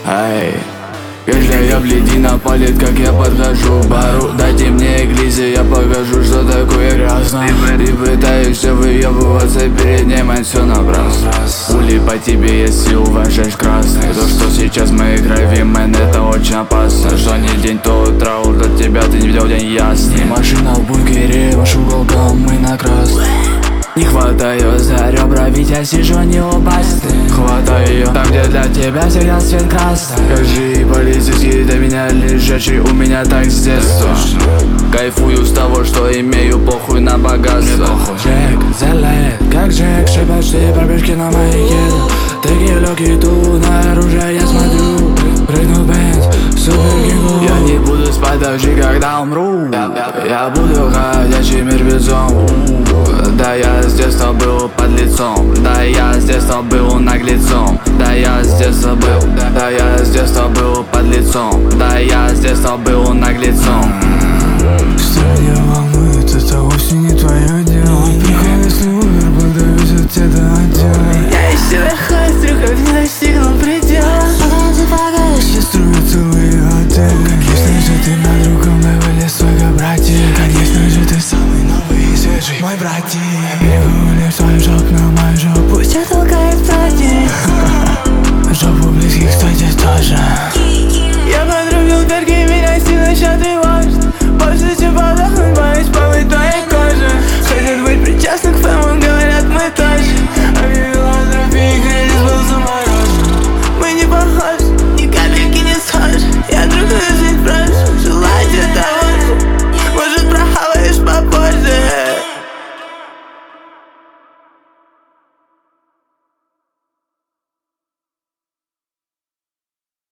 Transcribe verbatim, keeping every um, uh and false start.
Ай, каждая бледина палит, как я подхожу к бару. Дайте мне глизи, я покажу, что такое грязно. Ты пытаешься выебываться перед ней, мать, все напрасно. Пули по тебе, если уважаешь красный. То, что сейчас в моей крови, мэн, это очень опасно. Что не день, то траур от тебя, ты не видел день ясный. Машина в бункере, ваш уголком, мы на красный. Не хватаю за ребра, ведь я сижу не упасть. Хватаю там, где для тебя всегда свет красный. Скажи, полицейский, до меня лежачий, у меня так с детства. Кайфую с того, что имею, похуй на богатство. Джек залет, как Джек, шибачные пробежки на маяке. Такие легкие тут на оружие я смотрю. Прыгну бенз, супергигу. Я не буду спать даже когда умру. Я буду ходячим мертвецом. Да, я с детства был подлецом. Да, я с детства был наглецом. Да, я с детства был. Да, я с детства был подлецом. Да, я с детства был наглецом. Что меня волнует, это вовсе не твое дело. Прикол, если умер, подаюсь от тебя до отдела. Я еще нахожусь, не достигнул предела.